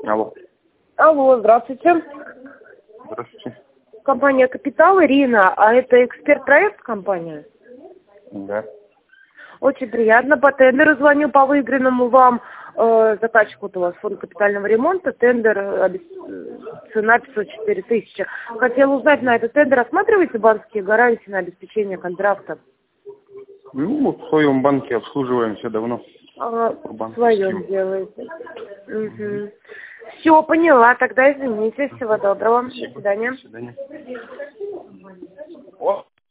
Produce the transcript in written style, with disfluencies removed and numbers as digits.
Алло. Алло, здравствуйте. Здравствуйте. Компания «Капитал», Ирина, а это эксперт-проект компания? Да. Очень приятно. По тендеру звоню, по выигранному вам заказчику, вот у вас фонд капитального ремонта, тендер, цена 504 тысячи. Хотела узнать, на этот тендер рассматриваете банковские гарантии на обеспечение контракта? Ну, в своем банке обслуживаемся давно. В своем делаете. Угу. Все, поняла. Тогда извините. Всего доброго. Спасибо. До свидания. До свидания.